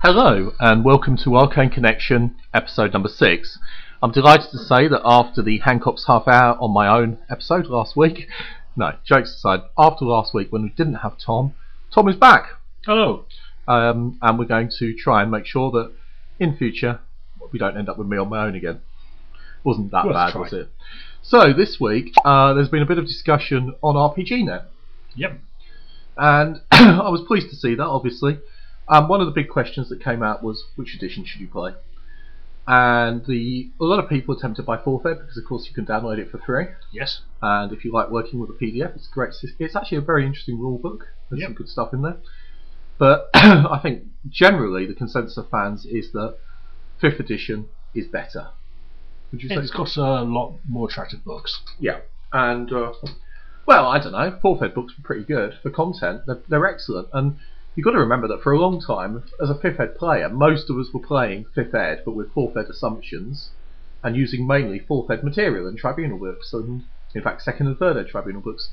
Hello and welcome to Arcane Connection, episode number 6. I'm delighted to say that after the Hancock's half hour on my own episode last week, no, jokes aside, after last week when we didn't have Tom is back. Hello. And we're going to try and make sure that in future we don't end up with me on my own again. Wasn't that bad, was it? So this week there's been a bit of discussion on RPGNet. Yep. And I was pleased to see that, obviously. One of the big questions that came out was, which edition should you play? And a lot of people attempted by Forfeit because, of course, you can download it for free. Yes. And if you like working with a PDF, it's great. It's actually a very interesting rule book. There's some good stuff in there. But I think generally the consensus of fans is that 5th edition is better. Would you say? It's got a lot more attractive books. Yeah. And, well, I don't know. Forfeit books were pretty good for content. They're excellent. And you've got to remember that for a long time, as a 5th Ed player, most of us were playing 5th Ed, but with 4th Ed assumptions, and using mainly 4th Ed material and Tribunal books, and in fact 2nd and 3rd Ed Tribunal books.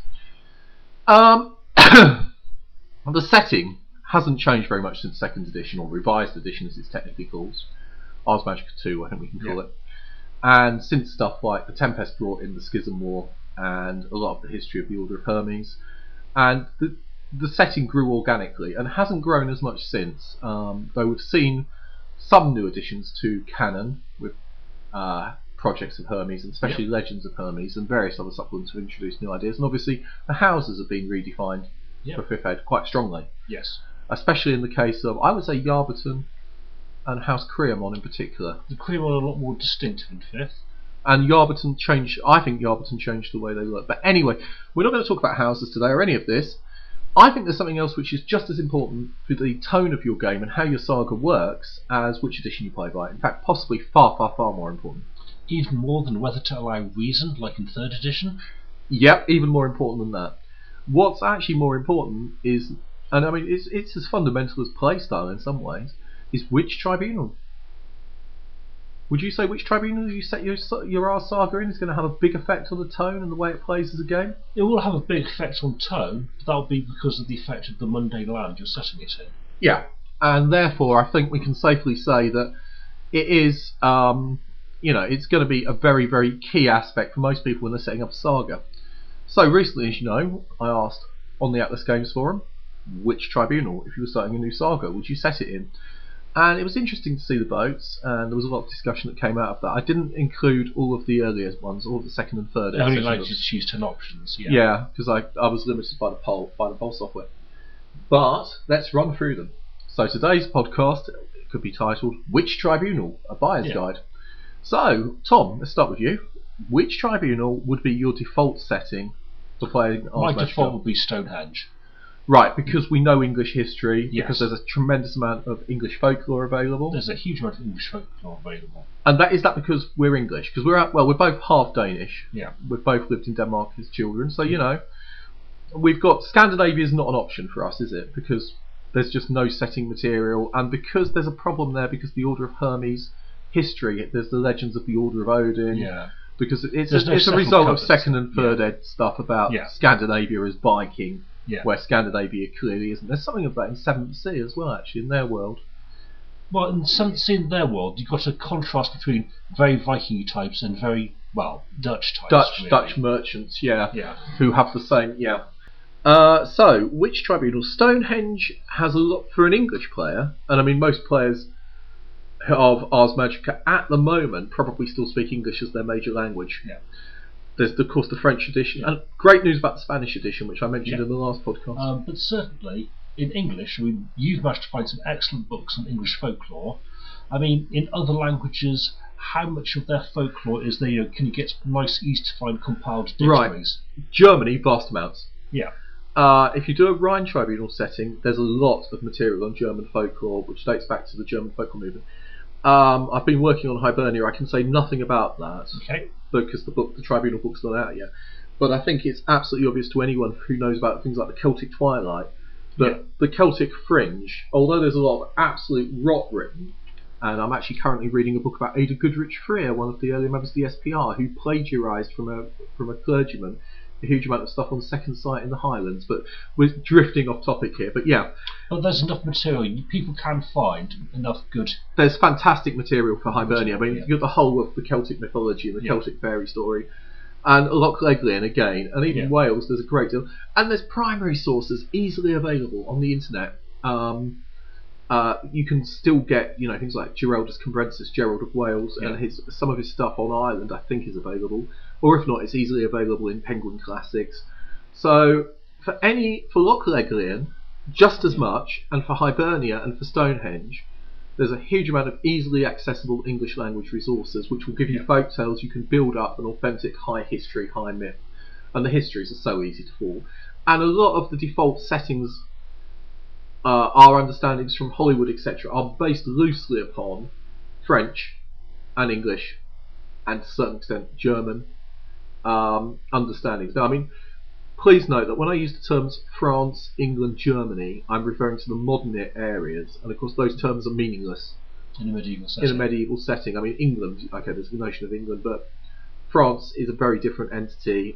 The setting hasn't changed very much since 2nd edition, or revised edition as it's technically called. Ars Magica 2, I think we can call it. And since stuff like the Tempest brought in the Schism War, and a lot of the history of the Order of Hermes, and the setting grew organically and hasn't grown as much since, though we've seen some new additions to canon with Projects of Hermes and especially Legends of Hermes and various other supplements have introduced new ideas, and obviously the houses have been redefined for 5th Ed quite strongly. Yes. Especially in the case of, I would say, Yarburton and House Creamon in particular. The Creamon are a lot more distinctive in 5th. And Yarburton changed, I think Yarburton changed the way they look. But anyway, we're not going to talk about houses today or any of this. I think there's something else which is just as important for the tone of your game and how your saga works as which edition you play by. In fact, possibly far, far, far more important. Even more than whether to allow reason, like in 3rd edition? Yep, even more important than that. What's actually more important is, and I mean it's as fundamental as playstyle in some ways, is which tribunal. Would you say which tribunal you set your Ars Saga in is going to have a big effect on the tone and the way it plays as a game? It will have a big effect on tone, but that'll be because of the effect of the mundane land you're setting it in. Yeah, and therefore I think we can safely say that it is, it's going to be a very, very key aspect for most people when they're setting up a saga. So recently, as you know, I asked on the Atlas Games forum, which tribunal, if you were starting a new saga, would you set it in? And it was interesting to see the votes, and there was a lot of discussion that came out of that. I didn't include all of the earlier ones, all of the 2nd and 3rd. I only allowed you to choose 10 options. Yeah, because I was limited by the poll software. But let's run through them. So today's podcast could be titled "Which Tribunal? A Buyer's Guide." So Tom, let's start with you. Which tribunal would be your default setting for playing Ars Magica? My default would be Stonehenge. Right, because we know English history, Yes. because there's a tremendous amount of English folklore available. There's a huge amount of English folklore available. And is that because we're English? Because we're both half Danish. Yeah. We've both lived in Denmark as children, so we've got Scandinavia is not an option for us, is it? Because there's just no setting material, and because there's a problem there because the Order of Hermes history, there's the legends of the Order of Odin. Yeah. Because it's no a result of covers. 2nd and 3rd Ed stuff about Scandinavia as Viking. Yeah. Where Scandinavia clearly isn't. There's something of that in 7th Sea as well, actually, in their world. Well, in 7th Sea in their world, you've got a contrast between very Viking types and very, Dutch types. Dutch merchants, who have the same, So, which tribunal? Stonehenge has a lot for an English player, and I mean most players of Ars Magica at the moment probably still speak English as their major language. Yeah. There's, of course, the French edition, and great news about the Spanish edition, which I mentioned in the last podcast. But certainly, in English, I mean, you've managed to find some excellent books on English folklore. I mean, in other languages, how much of their folklore is there? Can you get nice, easy-to-find compiled dictionaries? Right. Germany, vast amounts. Yeah. If you do a Rhine tribunal setting, there's a lot of material on German folklore, which dates back to the German folklore movement. I've been working on Hibernia. I can say nothing about that. Okay. Because the tribunal book's not out yet. But I think it's absolutely obvious to anyone who knows about things like the Celtic Twilight that the Celtic fringe, although there's a lot of absolute rot written, and I'm actually currently reading a book about Ada Goodrich Freer, one of the early members of the SPR, who plagiarised from a clergyman a huge amount of stuff on the second site in the Highlands, but we're drifting off topic here. But yeah, But there's enough material. People can find enough good. there's fantastic material for Hibernia. I mean, Yeah. you've got the whole of the Celtic mythology and the Yeah. Celtic fairy story, and Loch Leglin again, and even Yeah. Wales. There's a great deal, and there's primary sources easily available on the internet. You can still get, things like Geraldus Cambrensis, Gerald of Wales, Yeah. and some of his stuff on Ireland, I think, is available, or if not, it's easily available in Penguin Classics. So for Loch Leglin, just as much, and for Hibernia and for Stonehenge, there's a huge amount of easily accessible English language resources, which will give you Yeah. folk tales. You can build up an authentic high history, high myth, and the histories are so easy to fall. And a lot of the default settings, our understandings from Hollywood, etc., are based loosely upon French and English, and to a certain extent German understandings. Now, I mean, please note that when I use the terms France, England, Germany, I'm referring to the modern areas, and of course those terms are meaningless In a medieval setting. in a medieval setting. I mean, England, okay, there's the notion of England, but France is a very different entity.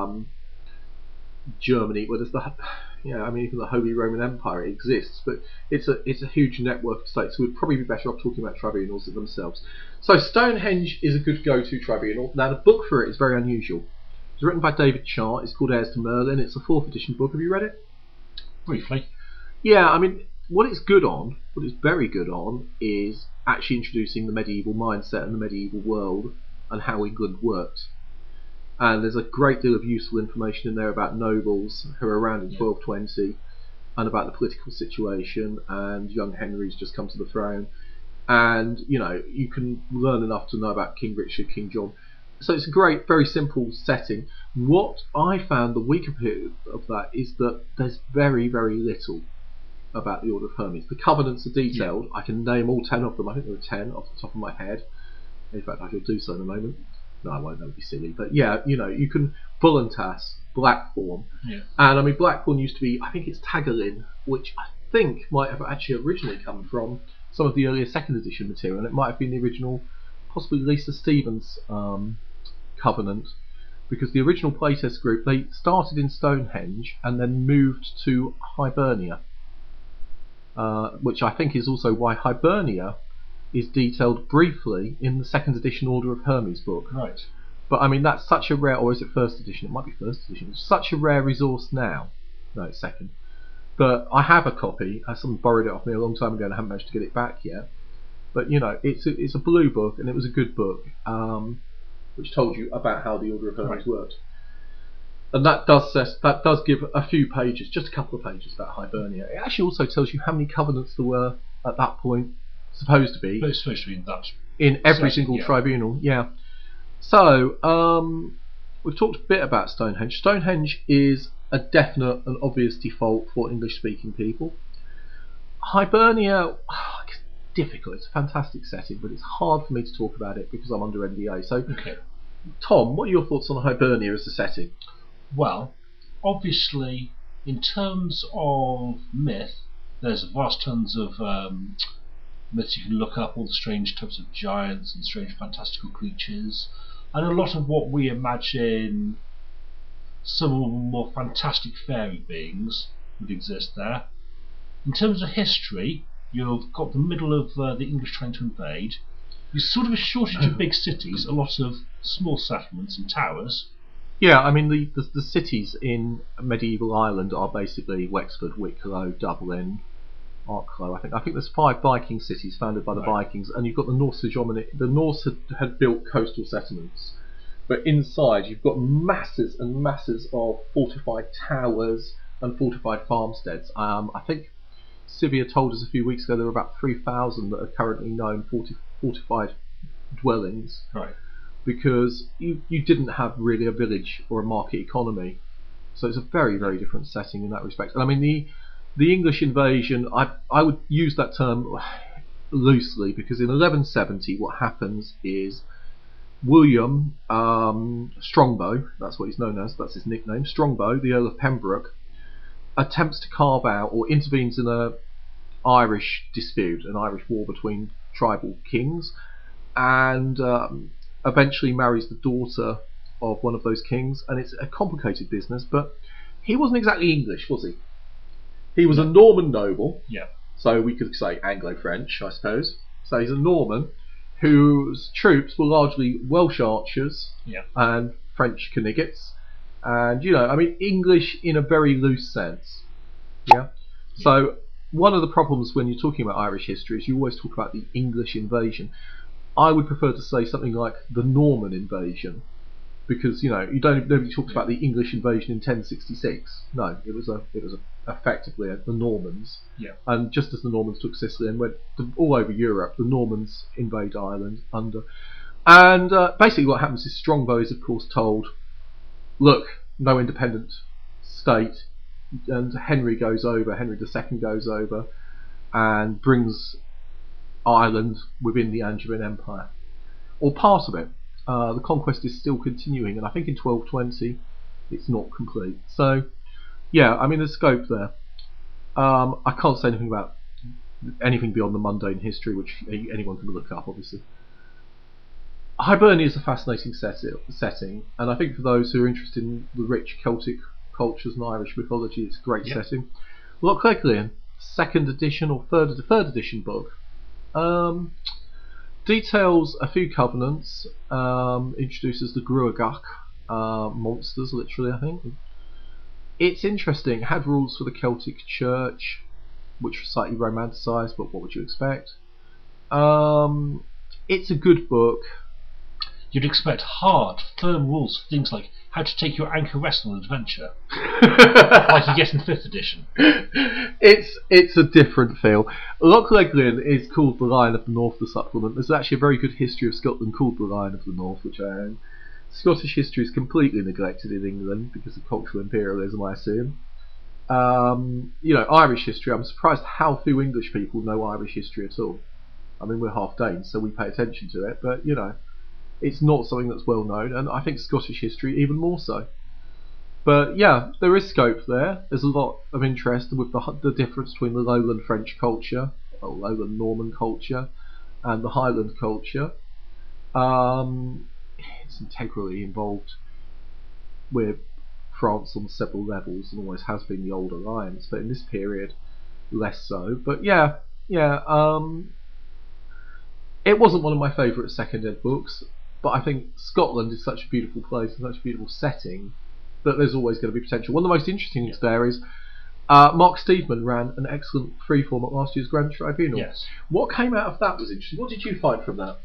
Germany, well, even the Holy Roman Empire exists, but it's a huge network of states, so we'd probably be better off talking about tribunals themselves. So Stonehenge is a good go-to tribunal. Now, the book for it is very unusual. It's written by David Chart. It's called Heirs to Merlin. It's a 4th edition book. Have you read it? Briefly. Yeah, I mean, what it's very good on, is actually introducing the medieval mindset and the medieval world and how England worked. And there's a great deal of useful information in there about nobles who are around in 1220, and about the political situation, and young Henry's just come to the throne. And, you can learn enough to know about King Richard, King John. So it's a great, very simple setting. What I found the weaker bit of that is that there's very, very little about the Order of Hermes. The covenants are detailed. I can name all 10 of them. I think there are 10 off the top of my head. In fact, I shall do so in a moment. No, I won't. That would be silly. But yeah, you can Voluntas, Blackthorn, and I mean Blackthorn used to be, I think it's Tagalin, which I think might have actually originally come from some of the earlier 2nd edition material, and it might have been the original, possibly Lisa Stevens covenant, because the original playtest group, they started in Stonehenge and then moved to Hibernia, which I think is also why Hibernia is detailed briefly in the 2nd edition Order of Hermes book. Right. But I mean, that's such a rare, or is it 1st edition? It might be 1st edition. It's such a rare resource now. No, it's 2nd. But I have a copy. Someone borrowed it off me a long time ago and I haven't managed to get it back yet. But it's a blue book, and it was a good book, which told you about how the Order of Hermes worked. And that does give a few pages, just a couple of pages about Hibernia. It actually also tells you how many covenants there were at that point. Supposed to be in every single tribunal. Yeah. So we've talked a bit about Stonehenge. Stonehenge is a definite and obvious default for English-speaking people. Hibernia, it's difficult. It's a fantastic setting, but it's hard for me to talk about it because I'm under NDA. So, Tom, what are your thoughts on Hibernia as a setting? Well, obviously, in terms of myth, there's vast tons of myths you can look up, all the strange types of giants and strange fantastical creatures, and a lot of what we imagine some of the more fantastic fairy beings would exist there. In terms of history, you've got the middle of the English trying to invade. There's sort of a shortage of big cities, a lot of small settlements and towers. Yeah, I mean the cities in medieval Ireland are basically Wexford, Wicklow, Dublin, Arklow. I think there's 5 Viking cities founded by the Vikings, and you've got the Norse hegemony. The Norse had built coastal settlements, but inside you've got masses and masses of fortified towers and fortified farmsteads. I think Sivia told us a few weeks ago there are about 3,000 that are currently known fortified dwellings. Right. Because you didn't have really a village or a market economy, so it's a very, very different setting in that respect. And I mean the English invasion, I would use that term loosely, because in 1170 what happens is William Strongbow, that's what he's known as, that's his nickname, Strongbow, the Earl of Pembroke, attempts to carve out or intervenes in an Irish dispute, an Irish war between tribal kings, and eventually marries the daughter of one of those kings, and it's a complicated business. But he wasn't exactly English, was he? He was a Norman noble, Yeah. so we could say Anglo-French, I suppose. So he's a Norman whose troops were largely Welsh archers Yeah. and French Knights, and I mean English in a very loose sense. Yeah. So one of the problems when you're talking about Irish history is you always talk about the English invasion. I would prefer to say something like the Norman invasion, because nobody talks about the English invasion in 1066. No, it was effectively the Normans. Yeah. And just as the Normans took Sicily and went all over Europe, the Normans invade Ireland and basically what happens is Strongbow is of course told, look, no independent state, and Henry II goes over and brings Ireland within the Angevin Empire, or part of it. The conquest is still continuing, and I think in 1220 it's not complete. So yeah, I mean there's scope there. I can't say anything about anything beyond the mundane history, which anyone can look up, obviously. Hibernia is a fascinating setting, and I think for those who are interested in the rich Celtic cultures and Irish mythology, it's a great setting. Loch Leglin, second edition or third edition book, details a few covenants, introduces the Gruagach monsters, literally, I think. It's interesting. It had rules for the Celtic Church, which were slightly romanticised, but what would you expect? It's a good book. You'd expect hard, firm rules for things like how to take your anchor rest on an adventure, like you get in 5th edition. It's a different feel. Loch Leglin is called The Lion of the North, the supplement. There's actually a very good history of Scotland called The Lion of the North, which I own. Scottish history is completely neglected in England because of cultural imperialism, I assume. Irish history, I'm surprised how few English people know Irish history at all. I mean, we're half Danes, so we pay attention to it, but it's not something that's well known, and I think Scottish history even more so. But yeah, there is scope there. There's a lot of interest with the difference between the Lowland French culture, or Lowland Norman culture, and the Highland culture. It's integrally involved with France on several levels, and always has been the old alliance, but in this period, less so. But yeah. It wasn't one of my favourite second ed books, but I think Scotland is such a beautiful place and such a beautiful setting that there's always going to be potential. One of the most interesting things there is Mark Steedman ran an excellent freeform at last year's Grand Tribunal. Yes. What came out of that was interesting. What did you find from that?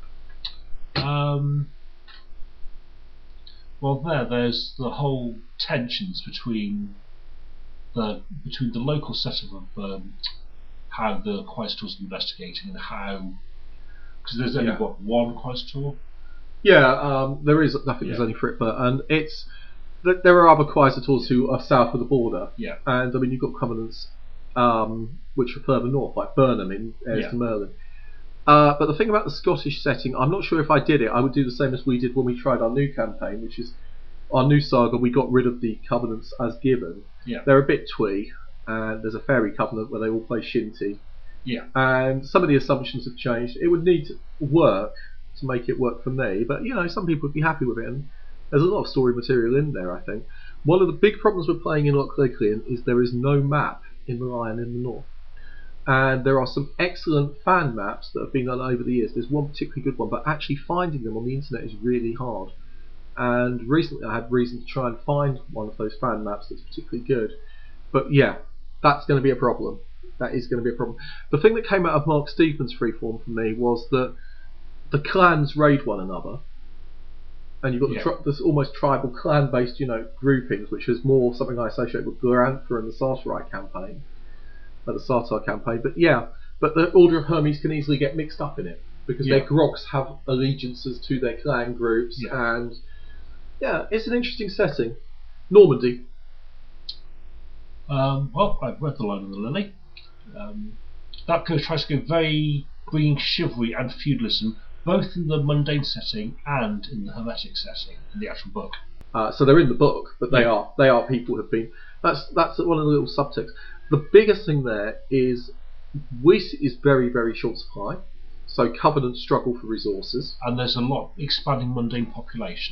Well, there's the whole tensions between the local setup of how the Quaestor's investigating and how, because there's only one Quaestor. Yeah, there is. I think there's only Fripper, and it's that there are other Quaestors who are south of the border. Yeah. And I mean, you've got covenants which are further north, like Burnham in Heirs to Merlin. But the thing about the Scottish setting, I'm not sure if I did it. I would do the same as we did when we tried our new campaign, which is our new saga. We got rid of the covenants as given. Yeah. They're a bit twee, and there's a fairy covenant where they all play shinty. Yeah. And some of the assumptions have changed. It would need work to make it work for me, but some people would be happy with it, and there's a lot of story material in there, I think. One of the big problems with playing in Loch Leglin is there is no map in The Lion in the North. And there are some excellent fan maps that have been done over the years. There's one particularly good one, but actually finding them on the internet is really hard. And recently I had reason to try and find one of those fan maps that's particularly good. But yeah, that's going to be a problem. That is going to be a problem. The thing that came out of Mark Steedman's freeform for me was that the clans raid one another, and you've got this almost tribal clan-based, groupings, which is more something I associate with Glorantha and the Sartarite campaign, the Sartar campaign. But the Order of Hermes can easily get mixed up in it because their grogs have allegiances to their clan groups, and it's an interesting setting. Normandy. Well, I've read The Lion and the Lily. That tries to go very bringing chivalry and feudalism both in the mundane setting and in the hermetic setting in the actual book. So they're in the book, but they are people who have been. That's one of the little subtexts. The biggest thing there is Wyss is very, very short supply, so covenants struggle for resources, and there's a lot expanding mundane population.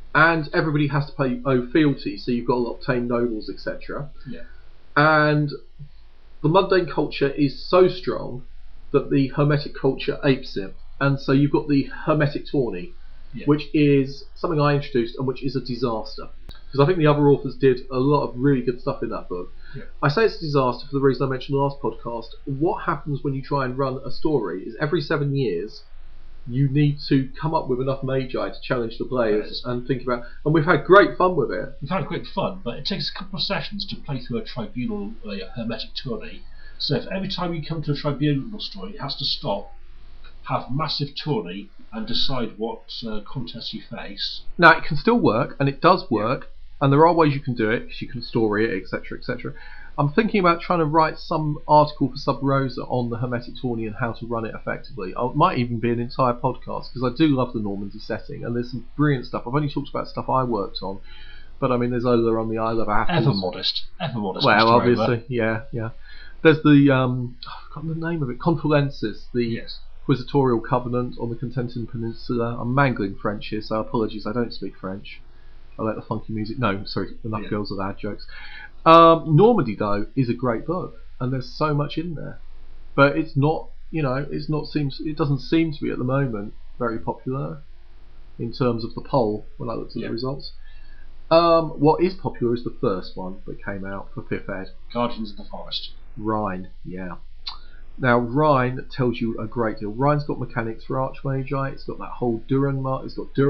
and everybody has to owe fealty, so you've got to obtain nobles, etc. Yeah. And the mundane culture is so strong that the hermetic culture apes it, and so you've got the hermetic tourney, which is something I introduced and which is a disaster, because I think the other authors did a lot of really good stuff in that book. I say it's a disaster for the reason I mentioned in the last podcast. What happens when you try and run a story is every 7 years you need to come up with enough magi to challenge the players and think about, and we've had great fun with it. We've had great fun, but it takes a couple of sessions to play through a tribunal hermetic tourney. So if every time you come to a tribunal story it has to stop, have massive tourney and decide what contests you face. Now it can still work, and it does work, and there are ways you can do it, because you can story it, etc, etc. I'm thinking about trying to write some article for Sub Rosa on the hermetic tourney and how to run it effectively. It might even be an entire podcast, because I do love the Normandy setting, and there's some brilliant stuff. I've only talked about stuff I worked on, but I mean there's Ola on the Isle of Athens. Ever modest. Well, obviously, yeah. There's the I've forgotten the name of it, Confulensis, the Inquisitorial Covenant on the Cotentin Peninsula. I'm mangling French here, so apologies, I don't speak French. I like the funky music. No, sorry, enough girls with ad jokes. Normandy, though, is a great book, and there's so much in there. But it's not, it doesn't seem to be at the moment very popular in terms of the poll when I looked at the results. What is popular is the first one that came out for 5th ed. Guardians of the Forest. Rhine, yeah. Now, Rhine tells you a great deal. Rhine's got mechanics for Archmagi, it's got that whole Duranmar, it's got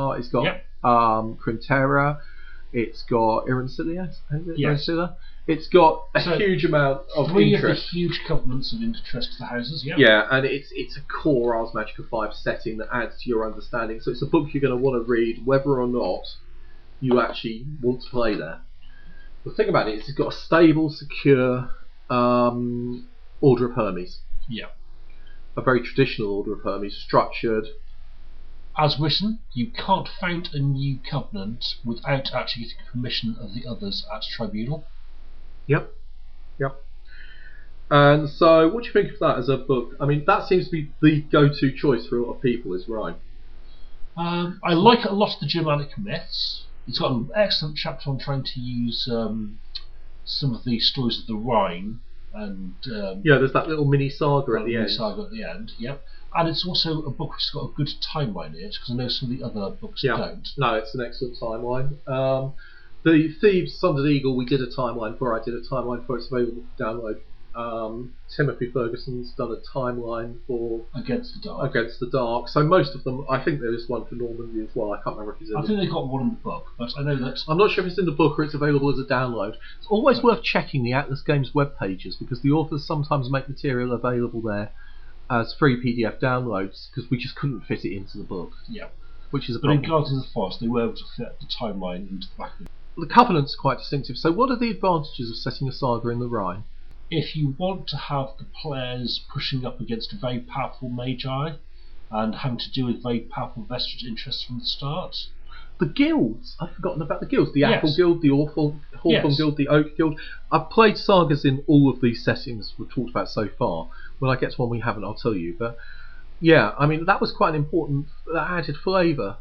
Crintera, it's got Irancilia, it's got a huge amount of three interest. Of the huge covenants of interest to the houses, Yeah, and it's a core Ars Magica 5 setting that adds to your understanding, so it's a book you're going to want to read whether or not you actually want to play there. The thing about it is it's got a stable, secure Order of Hermes. Yeah. A very traditional Order of Hermes, structured. As written, you can't found a new covenant without actually getting permission of the others at Tribunal. Yep. And so, what do you think of that as a book? I mean, that seems to be the go-to choice for a lot of people, is Rhine. I like a lot of the Germanic myths. It's got an excellent chapter on trying to use some of the stories of the Rhine. And there's that little mini saga at the end. And it's also a book which has got a good timeline in it, because I know some of the other books don't. No, it's an excellent timeline. The Thieves, Sundered Eagle, we did a timeline for. I did a timeline for. It's available for download. Timothy Ferguson's done a timeline for Against the Dark. So most of them, I think there is one for Normandy as well. I can't remember if it's in I think they got one in the book, but I know that... I'm not sure if it's in the book or it's available as a download. It's always worth checking the Atlas Games web pages, because the authors sometimes make material available there as free PDF downloads, because we just couldn't fit it into the book. Yeah. Which is a but problem. In Guardians of the Forest, they were able to fit the timeline into the back of it. The Covenant's quite distinctive. So what are the advantages of setting a saga in the Rhine? If you want to have the players pushing up against very powerful magi and having to deal with very powerful vestige interests from the start. The guilds! I've forgotten about the guilds. The Apple Guild, the Hawthorn Guild, the Oak Guild. I've played sagas in all of these settings we've talked about so far. When I get to one we haven't, I'll tell you. But yeah, I mean, that was quite an important, that added flavour.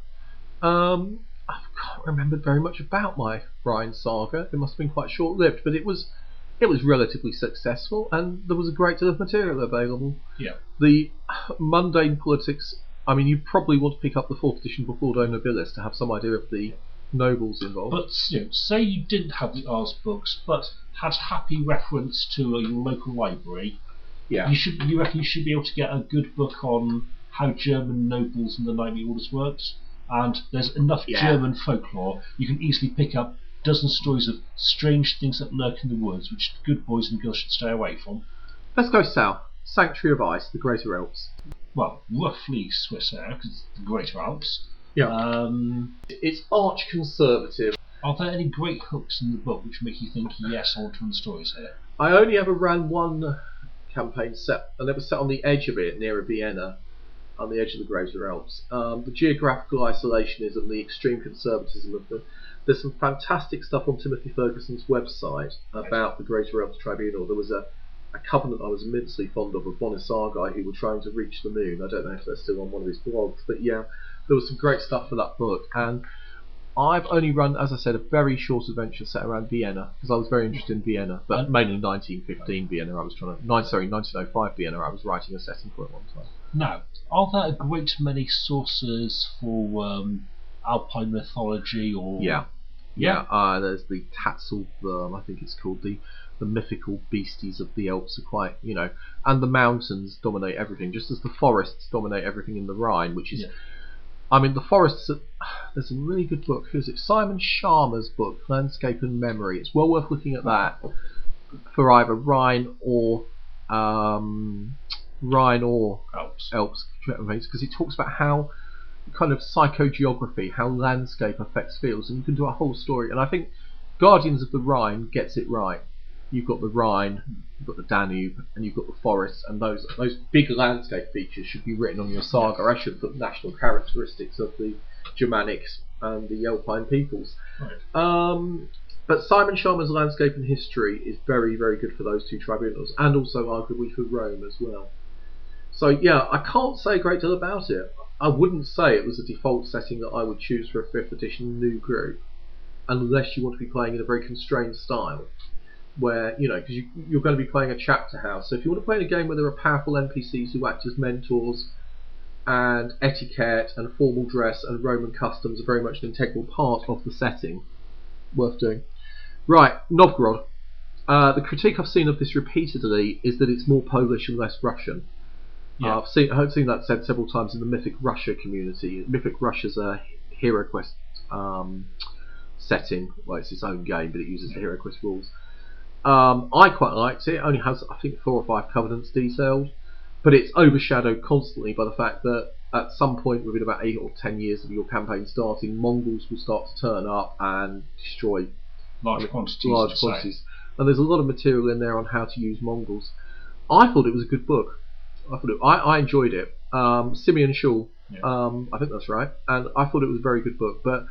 I can't remember very much about my Rhine saga. It must have been quite short-lived, but it was relatively successful, and there was a great deal of material available. Yeah. The mundane politics, I mean, you probably want to pick up the 4th edition book Ordo Nobilis to have some idea of the nobles involved. But say you didn't have the Ars books, but had happy reference to your local library. Yeah. You reckon you should be able to get a good book on how German nobles and the knightly orders worked? And there's enough German folklore, you can easily pick up dozen stories of strange things that lurk in the woods, which good boys and girls should stay away from. Let's go south. Sanctuary of Ice, the Greater Alps. Well, roughly Swiss air, because it's the Greater Alps. Yeah. It's arch conservative. Are there any great hooks in the book which make you think, yes, I want to run stories here? I only ever ran one campaign set, and it was set on the edge of it, near Vienna, on the edge of the Greater Alps. The geographical isolationism, the extreme conservatism of the... There's some fantastic stuff on Timothy Ferguson's website about the Greater Alps Tribunal. There was a covenant I was immensely fond of Bonisargai, who were trying to reach the moon. I don't know if they're still on one of his blogs, but yeah, there was some great stuff for that book. And I've only run, as I said, a very short adventure set around Vienna because I was very interested in Vienna, but mainly 1915 Vienna. I was 1905 Vienna. I was writing a setting for at one time. Now, are there a great many sources for Alpine mythology or? Yeah. There's the Tatzelwurm, I think it's called, the mythical beasties of the Alps are quite, and the mountains dominate everything, just as the forests dominate everything in the Rhine, which is. Yeah. I mean, the forests. There's a really good book. Who's it? Simon Sharma's book, Landscape and Memory. It's well worth looking at that for either Rhine or Alps, because he talks about how kind of psychogeography, how landscape affects fields, and you can do a whole story. And I think Guardians of the Rhine gets it right. You've got the Rhine, you've got the Danube, and you've got the forests, and those big landscape features should be written on your saga. I should put national characteristics of the Germanics and the Alpine peoples. Right. But Simon Sharma's Landscape and History is very, very good for those two tribunals, and also arguably for Rome as well. So yeah, I can't say a great deal about it. I wouldn't say it was a default setting that I would choose for a 5th edition new group, unless you want to be playing in a very constrained style, where, because you're going to be playing a chapter house. So if you want to play in a game where there are powerful NPCs who act as mentors, and etiquette and formal dress and Roman customs are very much an integral part of the setting, worth doing. Right, Novgorod. The critique I've seen of this repeatedly is that it's more Polish and less Russian. Yeah. I've seen that said several times in the Mythic Russia community. Mythic Russia's a HeroQuest setting. Well, it's its own game, but it uses the HeroQuest rules. I quite liked it. It only has, I think, 4 or 5 covenants detailed, but it's overshadowed constantly by the fact that at some point within about 8 or 10 years of your campaign starting, Mongols will start to turn up and destroy large quantities. And there's a lot of material in there on how to use Mongols. I thought it was a good book. I enjoyed it. Simeon Schull, I think that's right, and I thought it was a very good book. But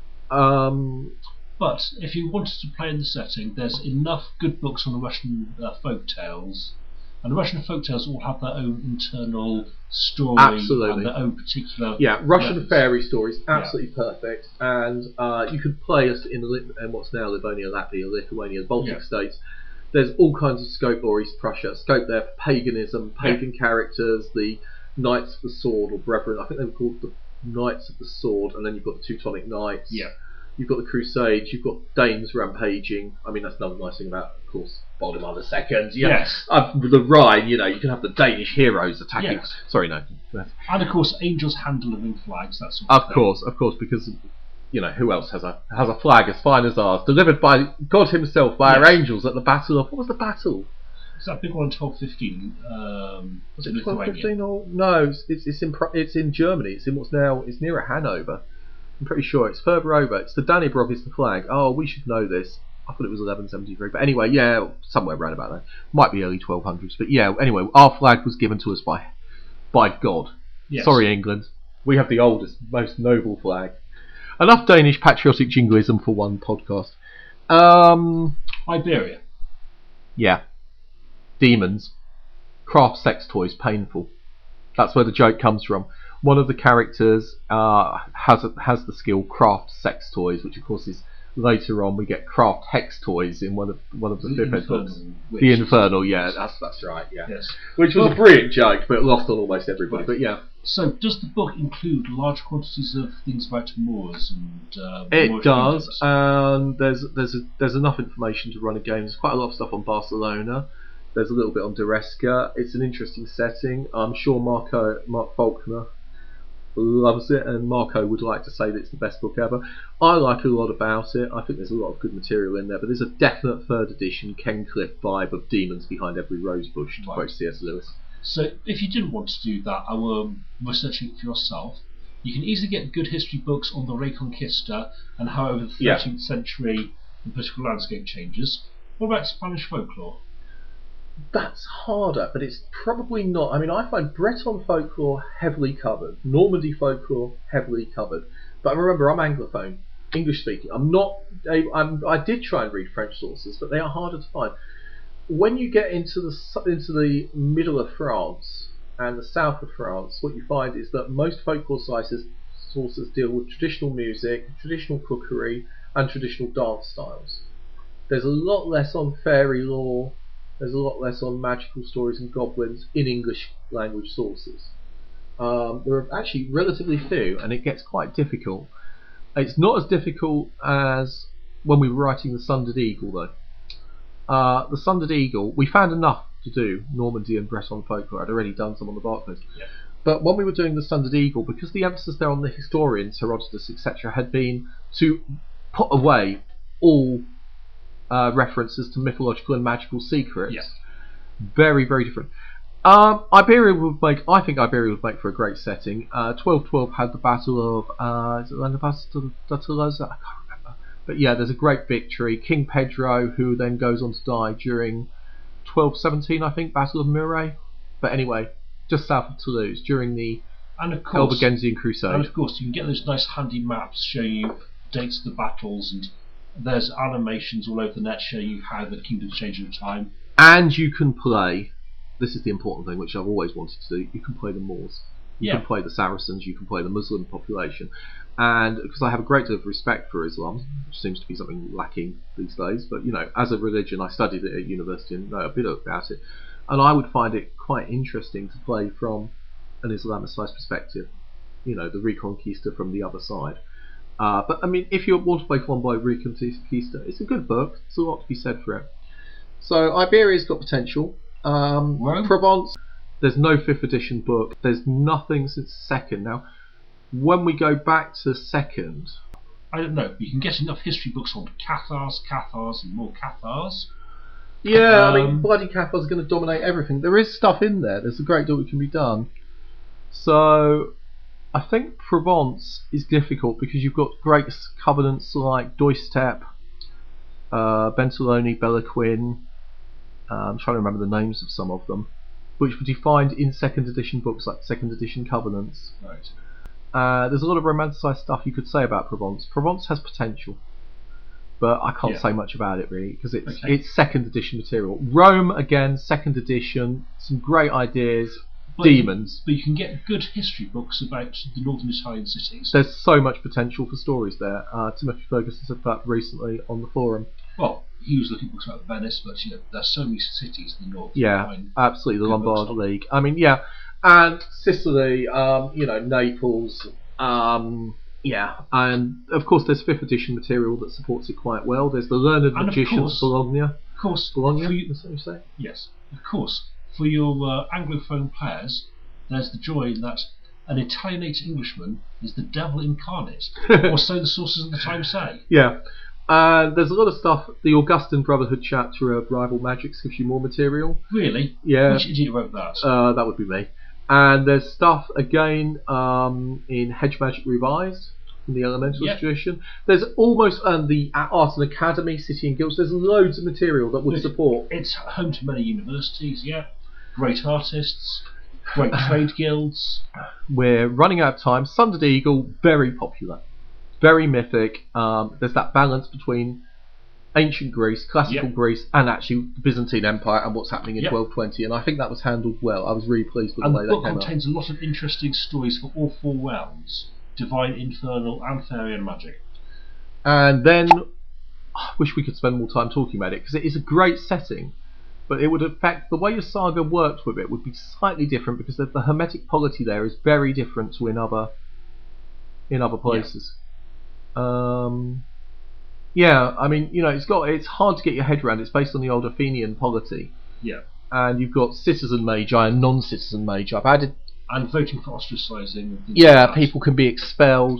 if you wanted to play in the setting, there's enough good books on the Russian folk tales, and the Russian folk tales all have their own internal story. Absolutely. And their own particular. Yeah, Russian fairy stories, absolutely perfect, and you could play us in what's now Livonia, Latvia, Lithuania, the Baltic states. There's all kinds of scope, or East Prussia, scope there for paganism, pagan characters, the Knights of the Sword, or Brethren, I think they were called the Knights of the Sword, and then you've got the Teutonic Knights. Yeah. You've got the Crusades, you've got Danes rampaging. I mean, that's another nice thing about, of course, Valdemar II. Yes. The Rhine, you can have the Danish heroes attacking. Yes. Sorry, no. And of course, angels hand delivering flags, that sort of thing. Of course, because who else has a flag as fine as ours, delivered by God Himself, by our angels at the Battle of... What was the battle? Is that big one in 1215? Was it 1215 or no? It's in Germany. It's in it's near Hanover. I'm pretty sure it's further over. It's the Dannebrog is the flag. Oh, we should know this. I thought it was 1173, but anyway, yeah, somewhere around about there. Might be early 1200s, but yeah. Anyway, our flag was given to us by God. Yes. Sorry, England. We have the oldest, most noble flag. Enough Danish patriotic jingoism for one podcast. Iberia. Yeah. Demons. Craft sex toys painful. That's where the joke comes from. One of the characters has the skill craft sex toys, which of course is later on we get craft hex toys in one of the Fifth books. The Infernal, yeah, that's right, yeah. Yes. Which was a brilliant joke, but lost on almost everybody. Right. But yeah. So does the book include large quantities of things about Moors and? It does, and there's enough information to run a game. There's quite a lot of stuff on Barcelona. There's a little bit on Dureska. It's an interesting setting. I'm sure Mark Faulkner loves it, and Marco would like to say that it's the best book ever. I like a lot about it. I think there's a lot of good material in there, but there's a definite 3rd edition Ken Cliff vibe of demons behind every rose bush, to quote C.S. Lewis. So if you didn't want to do that, I will research it for yourself. You can easily get good history books on the Reconquista and how over the 13th century the political landscape changes. What about Spanish folklore? That's harder, but it's probably not. I mean, I find Breton folklore heavily covered, Normandy folklore heavily covered. But remember, I'm Anglophone, English speaking. I did try and read French sources, but they are harder to find. When you get into the middle of France and the south of France, what you find is that most folklore sources sources deal with traditional music, traditional cookery, and traditional dance styles. There's a lot less on fairy lore, there's a lot less on magical stories and goblins in English language sources. There are actually relatively few, and it gets quite difficult. It's not as difficult as when we were writing the Sundered Eagle, though. The Sundered Eagle, we found enough to do Normandy and Breton folklore. I'd already done some on the Barclays. Yeah. But when we were doing the Sundered Eagle, because the emphasis there on the historians, Herodotus, etc., had been to put away all references to mythological and magical secrets. Yeah. Very, very different. Iberia would make. I think Iberia would make for a great setting. 1212 had the Battle of is it the Battle of Tolosa? I can't remember. But yeah, there's a great victory. King Pedro, who then goes on to die during 1217, I think, Battle of Muret. But anyway, just south of Toulouse during the Albigensian Crusade. And of course, you can get those nice handy maps showing you dates of the battles, and there's animations all over the net showing you how the kingdoms change over time. And you can play. This is the important thing, which I've always wanted to do. You can play the Moors. You can play the Saracens. You can play the Muslim population. And because I have a great deal of respect for Islam, which seems to be something lacking these days, but as a religion, I studied it at university and know a bit about it. And I would find it quite interesting to play from an Islamicized perspective. The Reconquista from the other side. But I mean, if you want to play Colombo Reconquista, it's a good book. There's a lot to be said for it. So Iberia's got potential. Provence, there's no 5th edition book. There's nothing since 2nd. Now, when we go back to 2nd, I don't know. You can get enough history books on Cathars, and more Cathars. Yeah, I mean, bloody Cathars are going to dominate everything. There is stuff in there. There's a great deal that can be done. So, I think Provence is difficult because you've got great covenants like Doistep, Bentaloni, Bellaquin. I'm trying to remember the names of some of them, which were defined in 2nd edition books like 2nd edition Covenants. Right. There's a lot of romanticised stuff you could say about Provence. Provence has potential, but I can't say much about it really because it's 2nd edition material. Rome again, 2nd edition, some great ideas. Demons. But you can get good history books about the northern Italian cities. There's so much potential for stories there. Timothy Ferguson said that recently on the forum. Well, he was looking at books about Venice, but there's so many cities in the north. Yeah, absolutely. The Lombard League. I mean, yeah, and Sicily. Naples. Yeah, and of course there's 5th edition material that supports it quite well. There's the Learned Magicians of Bologna. Of course, Bologna. Is that what you say? Yes, of course. For your Anglophone players, there's the joy in that an Italianated Englishman is the devil incarnate, or so the sources of the time say. Yeah. There's a lot of stuff. The Augustan Brotherhood chapter of Rival Magics gives you more material. Really? Yeah. Which idiot wrote that? That would be me. And there's stuff again in Hedge Magic Revised, in the Elementalist tradition. There's almost the Art and Academy, City and Guilds. There's loads of material that would support. It's home to many universities, great artists, great trade guilds. We're running out of time. Sundered Eagle, very popular. Very mythic. There's that balance between ancient Greece, classical Greece, and actually the Byzantine Empire and what's happening in 1220. And I think that was handled well. I was really pleased with the way that came out. And the book contains a lot of interesting stories for all 4 realms: divine, infernal, and fairy and magic. And then I wish we could spend more time talking about it because it is a great setting. But it would affect the way your saga worked with it would be slightly different because the hermetic polity there is very different to in other places. I mean, it's hard to get your head around. It's based on the old Athenian polity. Yeah. And you've got citizen magi and non-citizen magi. I've added and voting for ostracising. Yeah, people can be expelled.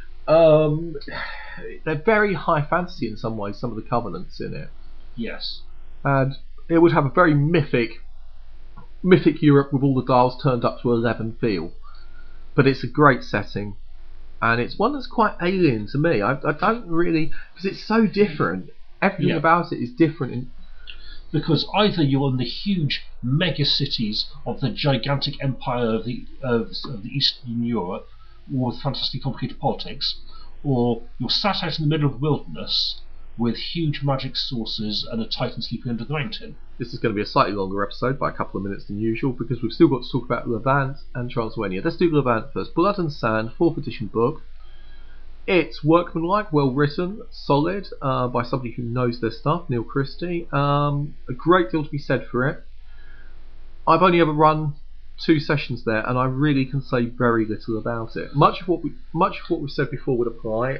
They're very high fantasy in some ways. Some of the covenants in it. Yes. And it would have a very mythic Europe with all the dials turned up to 11 feel. But it's a great setting. And it's one that's quite alien to me. I don't really, because it's so different. Everything about it is different. Because either you're in the huge mega cities of the gigantic empire of the Eastern Europe, with fantastically complicated politics, or you're sat out in the middle of the wilderness with huge magic sources and a titan sleeping under the mountain. This is going to be a slightly longer episode by a couple of minutes than usual because we've still got to talk about Levant and Transylvania. Let's do Levant first. Blood and Sand, 4th edition book. It's workmanlike, well written, solid, by somebody who knows their stuff, Neil Christie. A great deal to be said for it. I've only ever run 2 sessions there, and I really can say very little about it. Much of what we've said before would apply,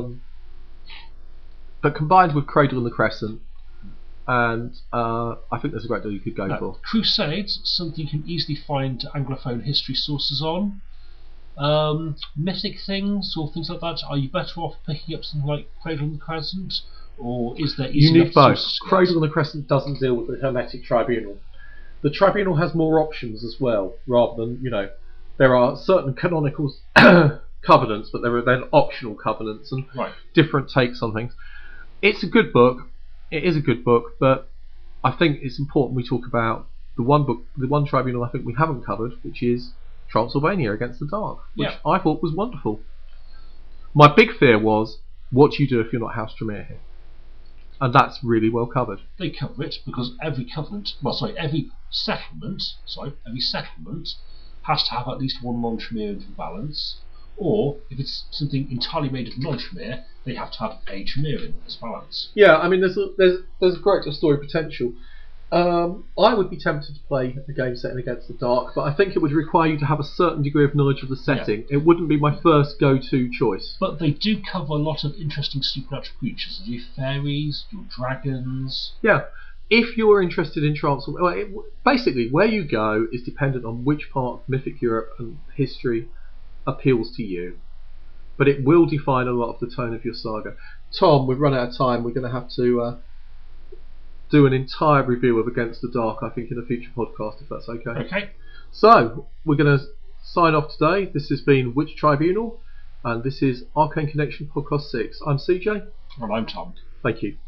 but combined with Cradle and the Crescent, and I think there's a great deal you could go for. Crusades, something you can easily find Anglophone history sources on. Mythic things or things like that, are you better off picking up something like Cradle and the Crescent, or is there easy You need both. sources? Cradle and the Crescent doesn't deal with the Hermetic Tribunal. The Tribunal has more options as well, rather than, there are certain canonical covenants, but there are then optional covenants and different takes on things. It's a good book. It is a good book, but I think it's important we talk about the one tribunal I think we haven't covered, which is Transylvania Against the Dark, which I thought was wonderful. My big fear was, what do you do if you're not House Tremere here? And that's really well covered. They cover it because every settlement has to have at least one non-Tremere for balance, or if it's something entirely made of non-Tremere, they have to have a Tremere as balance. Yeah, I mean, there's a great deal of story potential. I would be tempted to play a game set in Against the Dark, but I think it would require you to have a certain degree of knowledge of the setting. It wouldn't be my first go-to choice. But they do cover a lot of interesting supernatural creatures. Your fairies, your dragons. Yeah, if you're interested in Transylvania, basically where you go is dependent on which part of mythic Europe and history appeals to you. But it will define a lot of the tone of your saga. Tom, we've run out of time. We're going to have to do an entire review of Against the Dark, I think, in a future podcast, if that's okay. Okay. So, we're going to sign off today. This has been Witch Tribunal, and this is Arcane Connection Podcast 6. I'm CJ. And I'm Tom. Thank you.